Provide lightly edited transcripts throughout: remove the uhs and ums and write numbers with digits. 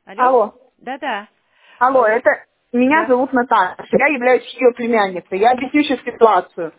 Алло? Алло. Да-да. Алло, это меня Да. зовут Наташа. Я являюсь ее племянницей. Я объясню сейчас ситуацию.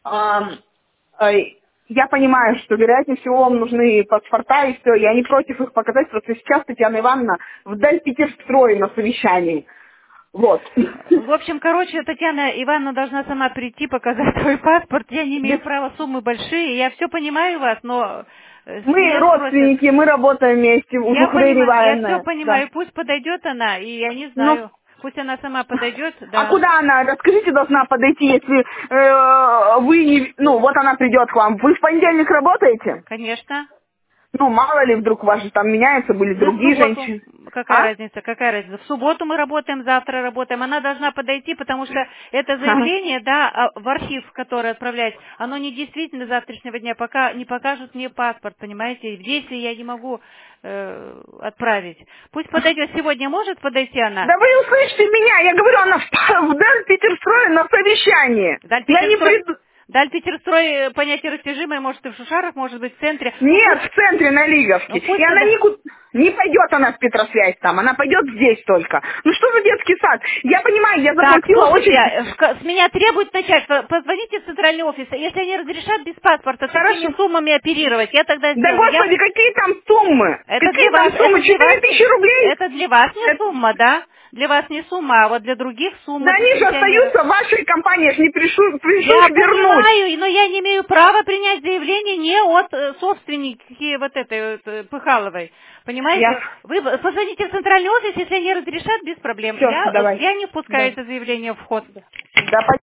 Я понимаю, что, вероятнее всего, вам нужны паспорта и все. Я не против их показать, просто сейчас Татьяна Ивановна в Дальпетерстрое на совещании. Вот. В общем, короче, Татьяна Ивановна должна сама прийти, показать свой паспорт. Я не имею Без- права, суммы большие. Я все понимаю вас, но с Мы меня спросят. родственники, мы работаем вместе, у Я Зухры понимаю, я все Реваевны. Да. понимаю. Пусть подойдет она, и я не Ну, знаю. Пусть она сама подойдет, а да, куда она, расскажите, должна подойти, если вы не... Ну, вот она придет к вам. Вы в понедельник работаете? конечно. Ну, мало ли, вдруг ваши там меняются, были Ну, в другие субботу. женщины. Какая А? разница, какая разница? В субботу мы работаем, завтра работаем. Она должна подойти, потому что это Ага. заявление, да, в архив, который отправлять, оно не действительно с завтрашнего дня, пока не покажут мне паспорт, понимаете? В действии я не могу отправить. Пусть подойдет. Сегодня может подойти она? Да вы услышите меня, я говорю, она в Дальпетерстрое на совещании. Я не Дальпетерстрой, приду... Дальпетерстрой понятие растяжимое, может и в Шушарах, может быть в центре. Ну Нет, пусть, в центре на Лиговке. ну И пусть она не пойдет она в Петросвязь там, она пойдет здесь только. Ну что за детский сад? Я понимаю, я Так, заплатила слушайте, очень... с меня требует начальство. Позвоните в центральный офис. Если они разрешат без паспорта такими Хорошо. суммами оперировать, я тогда Да сделаю. господи, какие там суммы? Это Какие для там вас, суммы? 4000 рублей? это для вас не Это- сумма, да? Для вас не сумма, а вот для других Да сумма, для они же пенсионеров. остаются в вашей компании, я ж не пришу Я их вернуть. понимаю, но я не имею права принять заявление не от собственники вот этой вот, Пыхаловой. Я... Понимаете? Вы позвоните в центральный офис, если они разрешат, без проблем. Все, давай. Я не впускаю Да. это заявление в ход. Да,